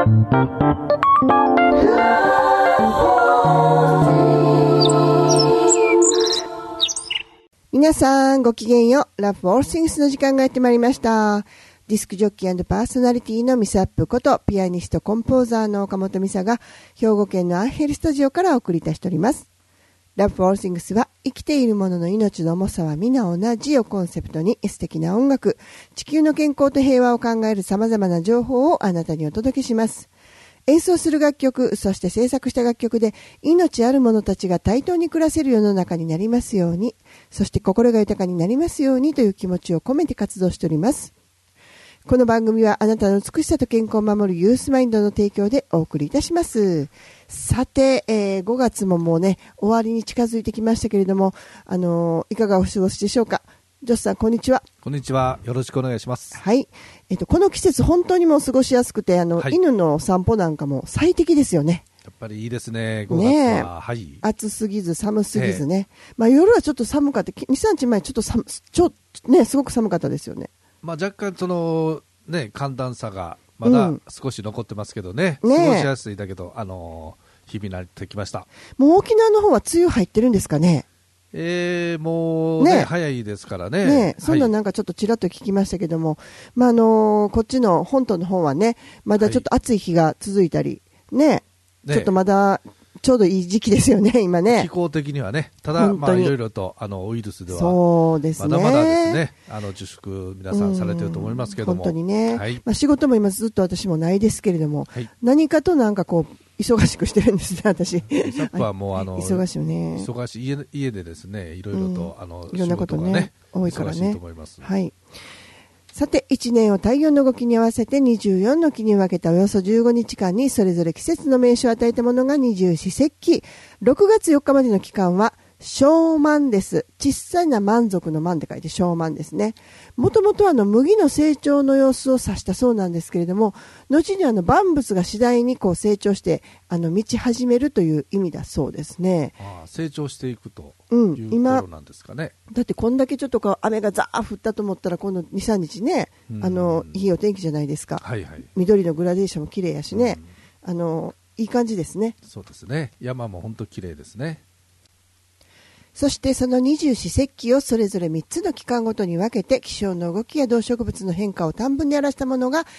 皆さんごきげんよう。ラブオールシングスの時間がやってまいりました。ディスクジョッキー&パーソナリティのミサップことピアニストコンポーザーの岡本美沙が兵庫県のアンヘルスタジオからお送りいたしております。ラブオールシングスは生きている者の命の重さは皆同じをコンセプトに素敵な音楽、地球の健康と平和を考える様々な情報をあなたにお届けします。演奏する楽曲、そして制作した楽曲で命ある者たちが対等に暮らせる世の中になりますように、そして心が豊かになりますようにという気持ちを込めて活動しております。この番組はあなたの美しさと健康を守るユースマインドの提供でお送りいたします。さて、5月ももうね終わりに近づいてきましたけれども、いかがお過ごしでしょうか。ジョスさんこんにちは。 こんにちは、よろしくお願いします。 はい、この季節本当にもう過ごしやすくてはい、犬の散歩なんかも最適ですよね。 やっぱりいいですね、5月は、はい、 暑すぎず寒すぎずね、夜はちょっと寒かった。 2,3 日前ちょっとねすごく寒かったですよね。 若干そのね寒暖差がまだ少し残ってますけどね、過ごしやすいだけど日々になってきました。もう沖縄の方は梅雨入ってるんですかね。 もうね早いですからね。 そんななんかちょっとちらっと聞きましたけども、こっちの本島の方はねまだちょっと暑い日が続いたりね、ちょっとまだちょうどいい時期ですよね今ね。 気候的にはね。ただいろいろとウイルスではそうですね、 まだまだですね自粛皆さんされてると思いますけども、 本当にね、仕事も今ずっと私もないですけれども、何かとなんかこう忙しくしてるんですね私。 サップはもう忙しいよね。 忙しい家でですねいろいろといろんなことね多いからね。 忙しいと思います。 はい。さて1年を太陽の動きに合わせて24の期に分けたおよそ15日間にそれぞれ季節の名称を与えたものが二十四節気。6月4日までの期間は小満です。小さな満足の満って書いて小満ですね。もともと麦の成長の様子を指したそうなんですけれども、後に万物が次第にこう成長して満ち始めるという意味だそうですね。 成長していくということなんですかね。 だってこんだけちょっと雨がザー降ったと思ったら今度 2,3 日ねいいお天気じゃないですか。緑のグラデーションも綺麗やしね、いい感じですね。 そうですね。山も本当綺麗ですね。 そしてその二十四節気をそれぞれ3つの期間ごとに分けて気象の動きや動植物の変化を短文に表したものが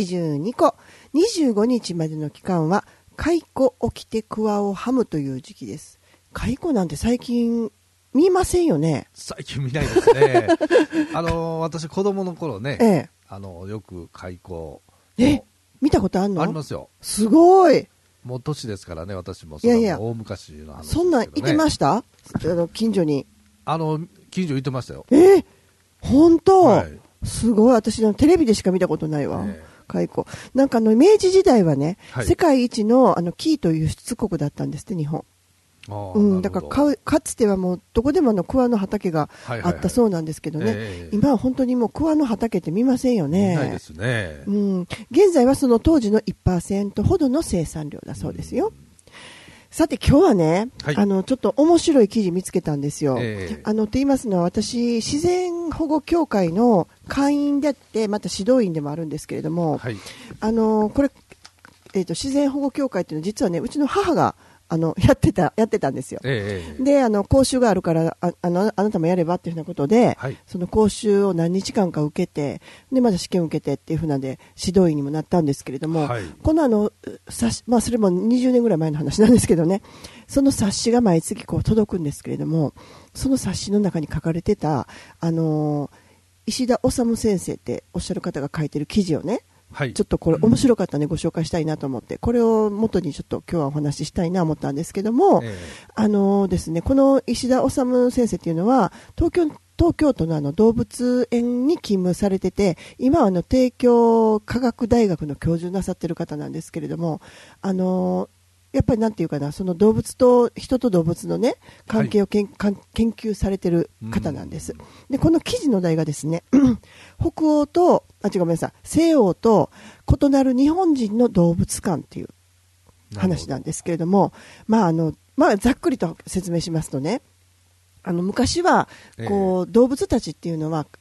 72個。25日までの期間は蚕起きて桑をはむという時期です。蚕なんて最近見ませんよね。 最近見ないですね私子供の頃ね、よく蚕見たことあるの？ ありますよ。 すごい。もう年ですからね。私も大昔の話ですけどね。 そんなんいてました？近所に近所いてましたよ。 本当、すごい。私テレビでしか見たことないわ。蚕なんか明治時代はね、世界一の生糸輸出国だったんですって日本。だからかつてはもうどこでも桑の畑があったそうなんですけどね、今は本当にもう桑の畑って見ませんよね。 見ないですね。 現在はその当時の 1% ほどの生産量だそうですよ。さて今日はね、ちょっと面白い記事見つけたんですよ。と言いますのは私自然保護協会の会員であってまた指導員でもあるんですけれども、これ、自然保護協会っていうのは実はねうちの母がやってたんですよ。で講習があるからあなたもやればっていうふうなことで、その講習を何日間か受けてでまた試験を受けてっていうふうなんで指導員にもなったんですけれども、このそれも20年ぐらい前の話なんですけどね、その冊子が毎月こう届くんですけれども、その冊子の中に書かれてた石田治先生っておっしゃる方が書いてる記事をね、ちょっとこれ面白かったね、ご紹介したいなと思ってこれを元にちょっと今日はお話ししたいなと思ったんですけども、ですね、この石田治先生っていうのは東京都の動物園に勤務されてて、今は帝京科学大学の教授なさってる方なんですけれども、やっぱりなんていうかな、その動物と人と動物のね関係を研究されてる方なんです。でこの記事の題がですね北欧とごめんなさい西欧と異なる日本人の動物観っていう話なんですけれども、ざっくりと説明しますとね、昔はこう動物たちっていうのは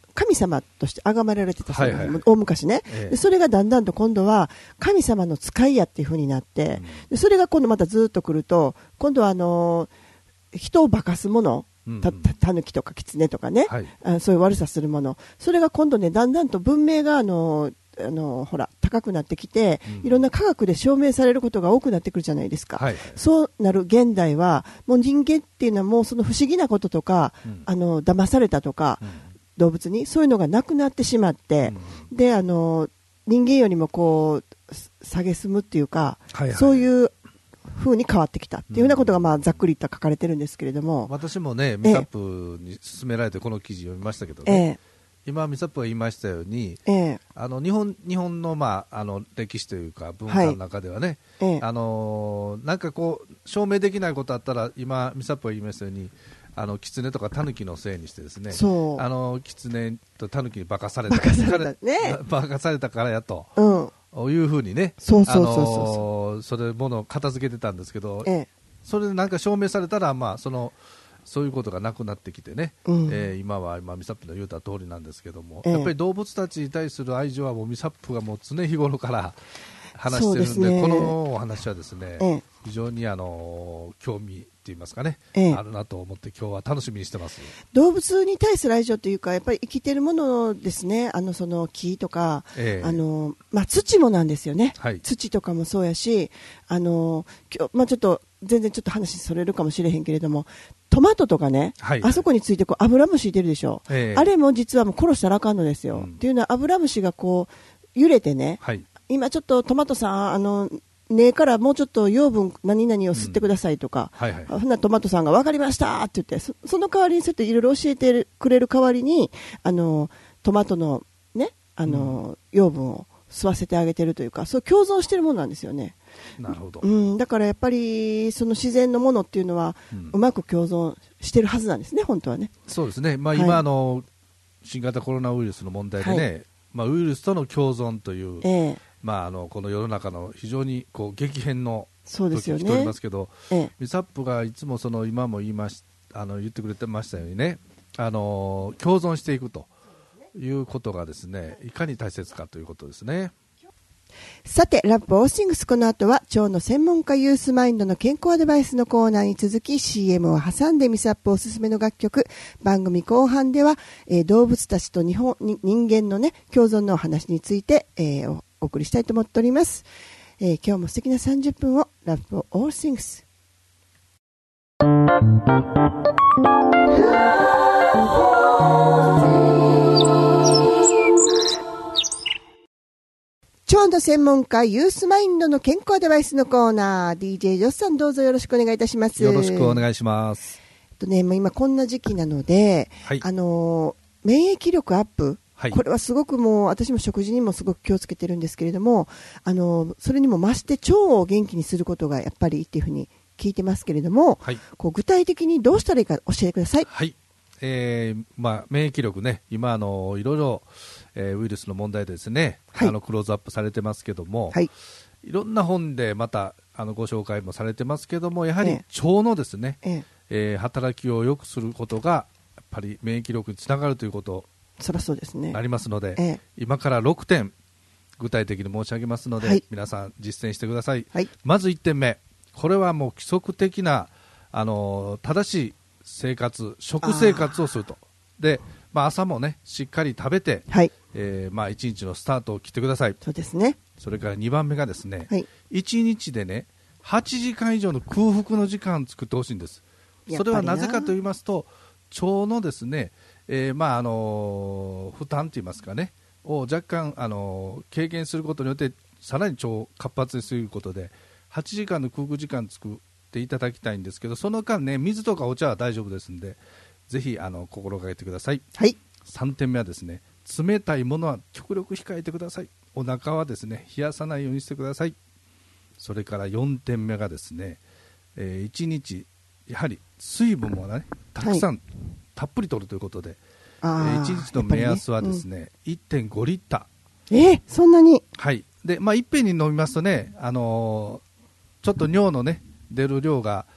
神様として崇められてたそうです、大昔ね、でそれがだんだんと今度は神様の使いやっていう風になって、でそれが今度またずっと来ると、今度は人を化かすもの、タヌキとかキツネとかね、そういう悪さするもの、それが今度ね、だんだんと文明がほら高くなってきて、いろんな科学で証明されることが多くなってくるじゃないですか、そうなる現代はもう人間っていうのはもうその不思議なこととか、騙されたとか、動物にそういうのがなくなってしまって、で人間よりもこう蔑むっていうか、そういう風に変わってきたっていうようなことが、まあ、ざっくりと書かれてるんですけれども、 私もねミサップに勧められてこの記事読みましたけどね、今ミサップが言いましたように、日本の、まあ、歴史というか文化の中ではね、なんかこう証明できないことあったら、今ミサップが言いましたようにキツネとかタヌキのせいにしてですね、キツネとタヌキに化かされたからやと、いうふうにね、それものを片付けてたんですけど、それでなんか証明されたら、まあ、そういうことがなくなってきてね、今はミサップの言うた通りなんですけども、やっぱり動物たちに対する愛情はもうミサップがもう常日頃から話してるんで、このお話はですね、非常に興味って言いますかね、あるなと思って今日は楽しみにしてます。 動物に対する愛情というか、やっぱり生きてるものですね、その木とか、まあ、土もなんですよね、土とかもそうやし、まあ、ちょっと全然ちょっと話それるかもしれへんけれども、トマトとかね、あそこについてこうアブラムシいてるでしょ、あれも実はもう殺したらあかんのですよ、っていうのはアブラムシがこう揺れてね、今ちょっとトマトさん根からもうちょっと養分何々を吸ってくださいとか、ほんなトマトさんが分かりましたって言って、その代わりにそうやっていろいろ教えてくれる代わりにトマトのね養分を吸わせてあげてるというか、そう共存してるものなんですよね。 なるほど、 だからやっぱりその自然のものっていうのは、うまく共存してるはずなんですね、本当はね。 そうですね、まあ、今新型コロナウイルスの問題でね、まあ、ウイルスとの共存という、まあ、この世の中の非常にこう激変の時来ておりますけど、ミサップがいつも今も言ってくれてましたようにね、共存していくということがですね、いかに大切かということですね。 さて、ラップオーシングス、この後は腸の専門家ユースマインドの健康アドバイスのコーナーに続き CM を挟んでミサップおすすめの楽曲、番組後半では、動物たちと人間のね共存のお話について、お送りしたいと思っております。今日も素敵な30分をラップオーシングス。腸の専門家ユースマインドの健康アドバイスのコーナー、 DJ ジョスさん、どうぞよろしくお願いいたします。 よろしくお願いします。 今こんな時期なので、免疫力アップ、これはすごくもう私も食事にもすごく気をつけてるんですけれども、それにも増して腸を元気にすることがやっぱりいいっていうふうに聞いてますけれども、こう具体的にどうしたらいいか教えてください。 まあ、免疫力ね、今いろいろウイルスの問題でですね、クローズアップされてますけども、いろんな本でまたご紹介もされてますけども、やはり腸のですね、働きを良くすることがやっぱり免疫力につながるということになりますので、今から6点具体的に申し上げますので、皆さん実践してください。まず1点目、これはもう規則的な正しい食生活をすると。で、まあ、朝もねしっかり食べて、まあ、1日のスタートを切ってください。 そうですね。 それから2番目がですね、1日でね8時間以上の空腹の時間を作ってほしいんです。それはなぜかと言いますと、腸のですね、まあ負担といいますかねを若干軽減することによってさらに腸を活発にすることで8時間の空腹時間作っていただきたいんですけど、その間ね水とかお茶は大丈夫ですので、ぜひ心がけてください。3点目はですね、冷たいものは極力控えてください。お腹はですね冷やさないようにしてください。それから4点目がですね、1日やはり水分もねたくさん、たっぷり取るということで、1日の目安はですね、1.5 リッター。 そんなに。 で、まあ、いっぺんに飲みますとね、ちょっと尿のね出る量が、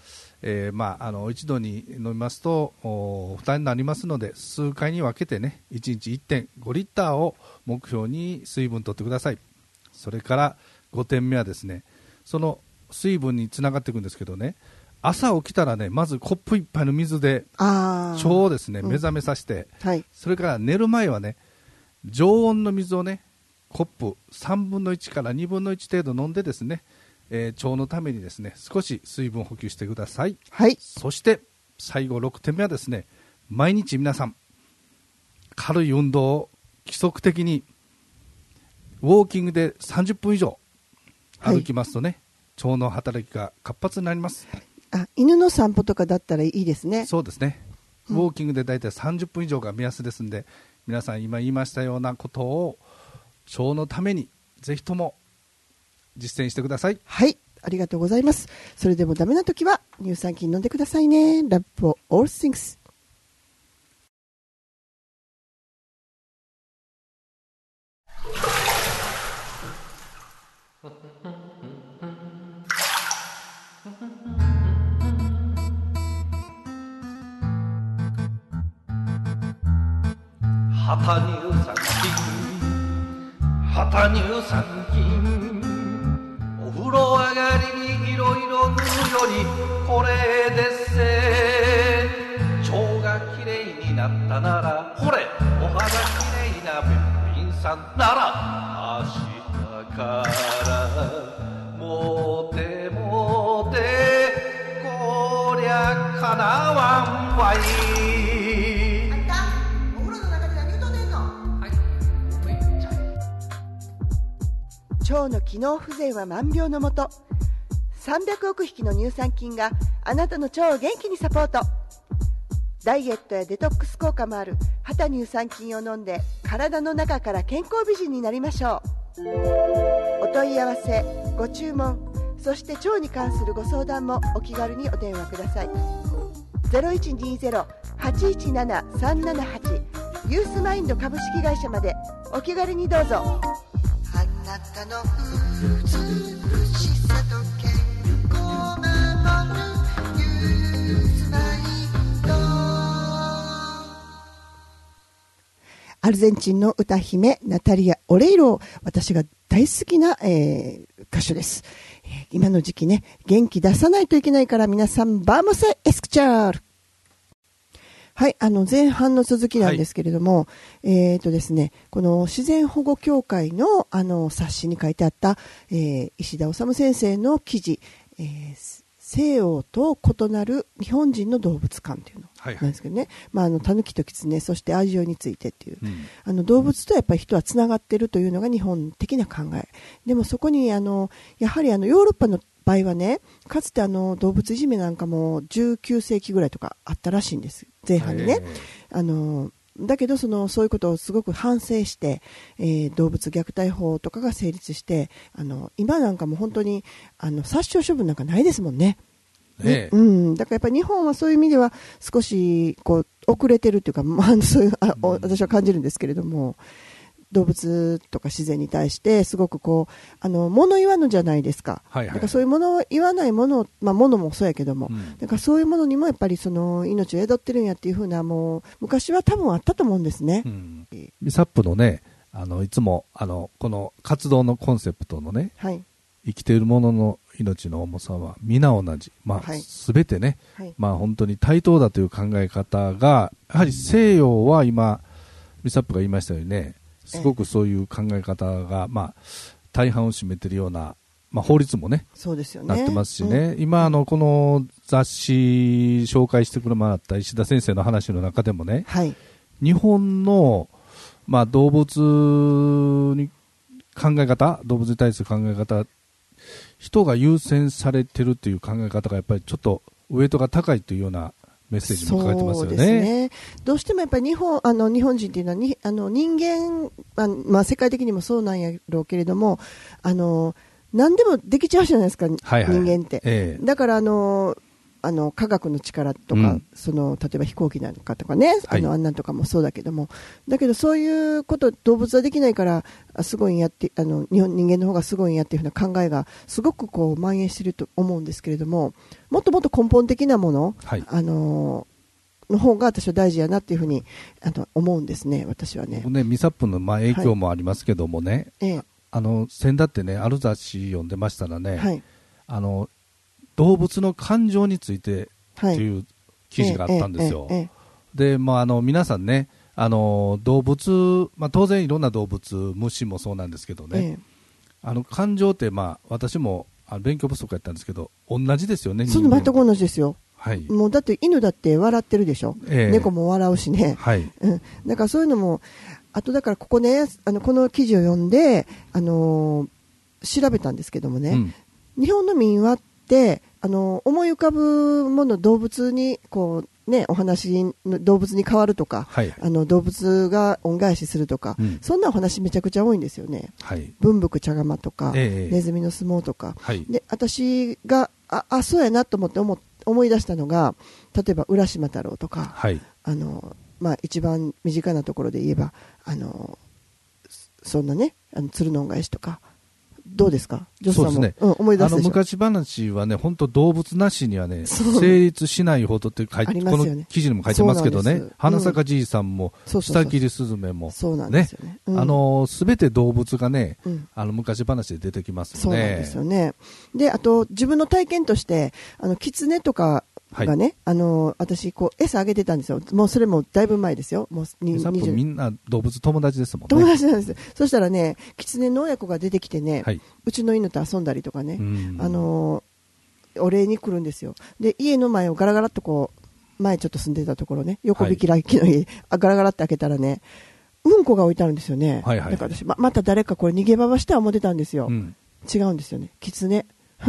一度に飲みますと負担になりますので、数回に分けてね、1日 1.5 リッターを目標に水分取ってください。それから5点目はですね、その水分につながっていくんですけどね、朝起きたらね、まずコップ1杯の水で腸をですね、目覚めさせて、はい、それから寝る前はね、常温の水をね、コップ3分の1から2分の1程度飲んでですね、腸のためにですね、少し水分補給してください。はい。そして最後6点目はですね、毎日皆さん軽い運動を規則的にウォーキングで30分以上歩きますとね、はい、腸の働きが活発になります。 犬の散歩とかだったらいいですね。 そうですね、ウォーキングでだいたい30分以上が目安ですので、皆さん今言いましたようなことを腸のためにぜひとも実践してください。 はい、ありがとうございます。それでもダメな時は乳酸菌飲んでくださいね。 Love for all things。 旗乳酸菌、旗乳酸菌、お風呂上がりにいろいろ塗るよりこれでっせ。腸がきれいになったなら、ほれお肌きれいなべっぴんさんなら、明日からモテモテ、こりゃかなわんわい。 腸の機能不全は万病のもと。300億匹の乳酸菌があなたの腸を元気にサポート。ダイエットやデトックス効果もある旗乳酸菌を飲んで、体の中から健康美人になりましょう。お問い合わせ、ご注文、そして腸に関するご相談もお気軽にお電話ください。 0120-817-378 ユースマインド株式会社までお気軽にどうぞ。あなたの美しさと健康を守るユースマインド。アルゼンチンの歌姫ナタリア・オレイロ、私が大好きな、歌手です。今の時期ね、元気出さないといけないから、皆さんバーモセエスクチャール。はい、前半の続きなんですけれども、ですね、この自然保護協会の冊子に書いてあった、石田治先生の記事、西洋と異なる日本人の動物観というのなんですけどね、タヌキとキツネ、そしてアジオについてっていう、動物とやっぱり人はつながっているというのが日本的な考えでも、そこにやはりヨーロッパの場合はね、かつて動物いじめなんかも19世紀ぐらいとかあったらしいんです、前半にね。だけどそういうことをすごく反省して、動物虐待法とかが成立して、今なんかも本当に殺傷処分なんかないですもんね。だからやっぱり日本はそういう意味では少しこう遅れてるというか、そういう私は感じるんですけれども、動物とか自然に対してすごくこう物言わぬじゃないですか。だからそういうものを言わないもの、物もそうやけども、だからそういうものにもやっぱり命を宿ってるんやっていう風な、もう昔は多分あったと思うんですね。 ミサップのね、いつもこの活動のコンセプトのね、生きているものの命の重さは皆同じ、全てね、本当に対等だという考え方が、やはり西洋は今ミサップが言いましたようにね、すごくそういう考え方が、大半を占めているような、法律もね、 そうですよね、 なってますしね、今この雑誌紹介してもらった石田先生の話の中でもね、日本の、動物に考え方、動物に対する考え方、人が優先されてるという考え方がやっぱりちょっとウエイトが高いというようなメッセージも書かれてますよね。そうですね。 どうしてもやっぱり日本人っていうのは人間、世界的にもそうなんやろうけれども、何でもできちゃうじゃないですか、人間って。だから科学の力とか、例えば飛行機なんかとかね、あんなんとかもそうだけども、だけどそういうこと動物はできないからすごいんやって、人間の方がすごいんやっていうふうな考えがすごくこう蔓延していると思うんですけれども、もっともっと根本的なもの、の方が私は大事やなっていうふうに思うんですね、私はね。 僕ね、ミサップの影響もありますけどもね、先だってね、ある雑誌読んでましたらね、動物の感情についてっていう記事があったんですよ。で、皆さんね、動物、当然いろんな動物、虫もそうなんですけどね、感情って、私も勉強不足やったんですけど、同じですよね。 その全く同じですよ。もうだって犬だって笑ってるでしょ、猫も笑うしね、だからそういうのも、あとだからここね、この記事を読んで、調べたんですけどもね、日本の民話って思い浮かぶもの、動物にこう、ね、お話の動物に変わるとか、動物が恩返しするとか、そんなお話めちゃくちゃ多いんですよね。文福茶釜とか、ネズミの相撲とか、で私がそうやなと思って思い出したのが、例えば浦島太郎とか、一番身近なところで言えばそんなね、鶴の恩返しとか、どうですか、 そうですね、 思い出すでしょ。 昔話はね、本当動物なしにはね成立しないほどってこの記事にも書いてますけどね、花咲じいさんも下切りスズメもね、すべて動物がね、昔話で出てきますよね。 そうなんですよね。で、あと自分の体験として狐とかがね、私こう餌あげてたんですよ。もうそれもだいぶ前ですよ。もうみんな動物友達ですもんね。 友達なんです。そしたらね、狐の親子が出てきてね、うちの犬と遊んだりとかね、お礼に来るんですよ。で、家の前をガラガラっとこう、前ちょっと住んでたところね、横引き来機の家、ガラガラって開けたらね、うんこが置いてあるんですよね。だから私、また誰かこれ逃げ場した思ってたんですよ。違うんですよね、狐。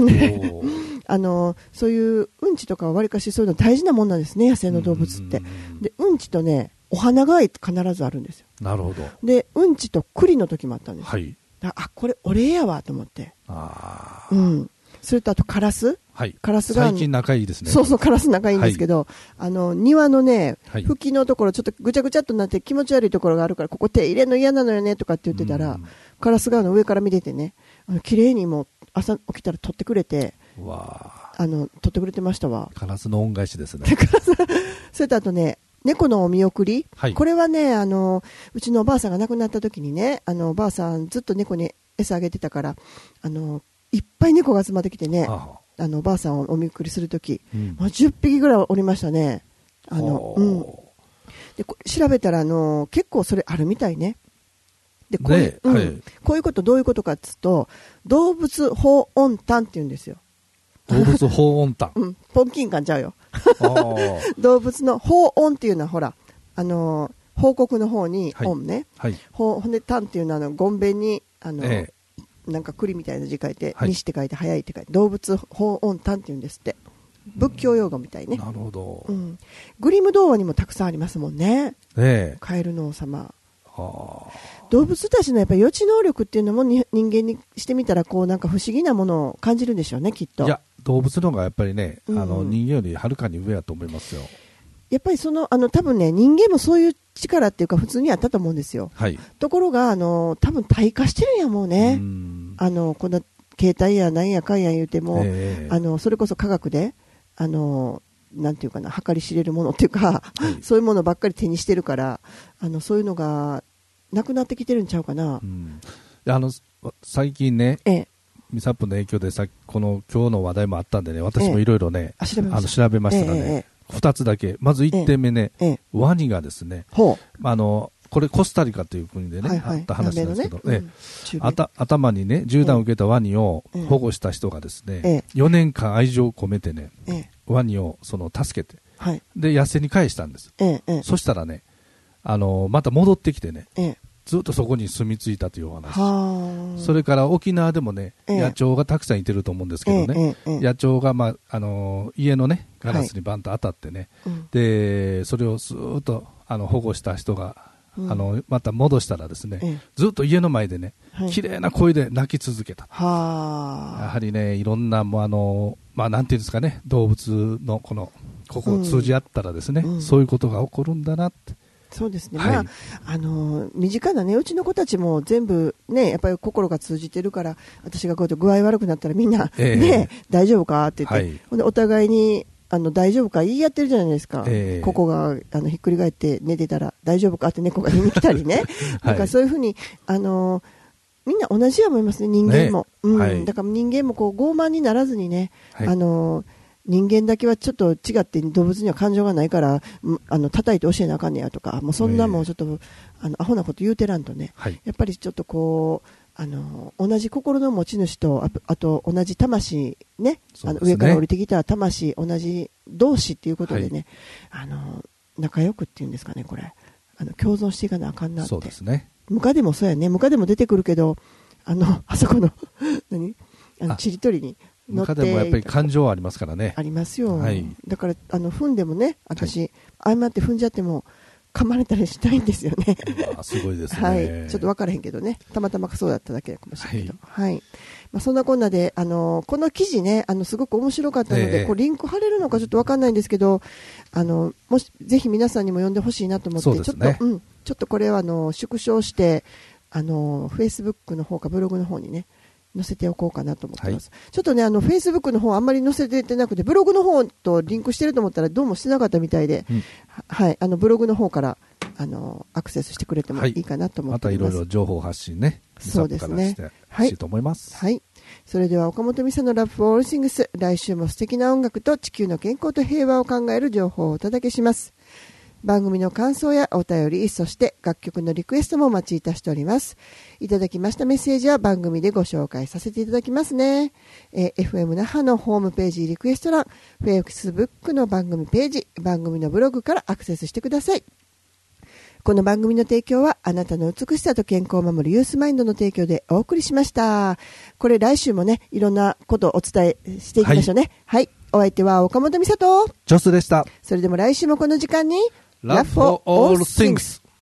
そういううんちとかはわりかしそういうの大事なもんなんですね、野生の動物って。で、うんちとね、お花が必ずあるんですよ。 なるほど。 で、うんちと栗の時もあったんです。これお礼やわと思って。それとあとカラス、カラスが最近仲いいですね。 そうそう、カラス仲いいんですけど、庭のね、吹きのところちょっとぐちゃぐちゃっとなって気持ち悪いところがあるから、ここ手入れるの嫌なのよねとかって言ってたら、カラスが上から見ててね、綺麗にもう朝起きたら取ってくれて、取ってくれてましたわ。 カラスの恩返しですね。 それとあとね、猫のお見送り、これはね、うちのおばあさんが亡くなった時にね、おばあさんずっと猫に餌あげてたから、いっぱい猫が集まってきてね、おばあさんをお見送りする時、もう10匹ぐらいおりましたね。で調べたら結構それあるみたいね。でこういうことどういうことかっつうと、動物報恩譚って言うんですよ。 動物報恩譚、 ポンキンカンちゃうよ。動物の報恩っていうのはほら、報告の方に恩ね、ほんで譚っていうのはごんべんになんか栗みたいな字書いて、西って書いて早いって書いて、動物報恩譚って言うんですって。仏教用語みたいね。 なるほど。 グリム童話にもたくさんありますもんね。カエルの王様。動物たちのやっぱり予知能力っていうのも人間にしてみたらこうなんか不思議なものを感じるんでしょうね、きっと。 いや、動物の方がやっぱりね、人間よりはるかに上やと思いますよ。 やっぱり多分ね、人間もそういう力っていうか普通にあったと思うんですよ。ところが多分退化してるんやもうね。この携帯やなんやかんや言うても、それこそ科学でなんていうかな、計り知れるものっていうか、そういうものばっかり手にしてるから、そういうのがなくなってきてるんちゃうかな。 最近ね、ミサップの影響でこの今日の話題もあったんでね、私もいろいろね、調べましたらね、2つだけ。まず1点目ね、ワニがですね、これコスタリカという国でね、あった話なんですけど、頭にね銃弾を受けたワニを保護した人がですね、4年間愛情を込めてね、ワニを助けて、で野生に返したんです。そしたらね、また戻ってきてね、ずっとそこに住み着いたというお話。それから沖縄でもね、野鳥がたくさんいてると思うんですけどね、野鳥が、家のねガラスにバンと当たってね、でそれをずっと保護した人がまた戻したらですね、ずっと家の前でね、綺麗な声で泣き続けた。やはりね、いろんななんていうんですかね、動物のここを通じ合ったらですね、そういうことが起こるんだなって。 そうですね、はい、身近なね、うちの子たちも全部ね、やっぱり心が通じてるから、私がこうやって具合悪くなったらみんな、ね、大丈夫かって言って、ほんでお互いに大丈夫か言い合ってるじゃないですか、ここがひっくり返って寝てたら大丈夫かって猫が言いに来たりね、だからそういうふうにみんな同じや思いますね、人間も、だから人間もこう傲慢にならずにね、人間だけはちょっと違って動物には感情がないから叩いて教えなあかんねやとか、もうそんなもうちょっとアホなこと言うてらんとね、やっぱりちょっとこう同じ心の持ち主とあと同じ魂ね、上から降りてきた魂同じ同士っていうことでね、仲良くっていうんですかね、これ共存していかなあかんなって。 そうですね。 ムカデもそうやね、ムカデも出てくるけどあそこのちりとりにムカデもやっぱり感情はありますからね。 ありますよ、だから踏んでもね、私、誤って踏んじゃっても噛まれたりしないんですよね。 すごいですね、 ちょっと分からへんけどね、たまたまそうだっただけかもしれないけど、そんなこんなでこの記事ね、すごく面白かったので、こうリンク貼れるのかちょっと分かんないんですけど、もしぜひ皆さんにも読んでほしいなと思って、ちょっとこれは縮小してフェイスブックの方かブログの方にね載せておこうかなと思ってます、ちょっとねフェイスブックの方あんまり載せてなくて、ブログの方とリンクしてると思ったらどうもしてなかったみたいで、ブログの方からアクセスしてくれてもいいかなと思っています。 またいろいろ情報発信ね、 そうですね、 してほしいと思います。 それでは岡本美沙のラブフォールシングス、来週も素敵な音楽と地球の健康と平和を考える情報をお届けします。番組の感想やお便り、そして楽曲のリクエストもお待ちいたしております。いただきましたメッセージは番組でご紹介させていただきますね。FM 那覇のホームページリクエスト欄、Facebook の番組ページ、番組のブログからアクセスしてください。この番組の提供はあなたの美しさと健康を守るユースマインドの提供でお送りしました。これ来週もね、いろんなことをお伝えしていきましょうね。お相手は岡本美沙とジョスでした。 それでも来週もこの時間に Love for all things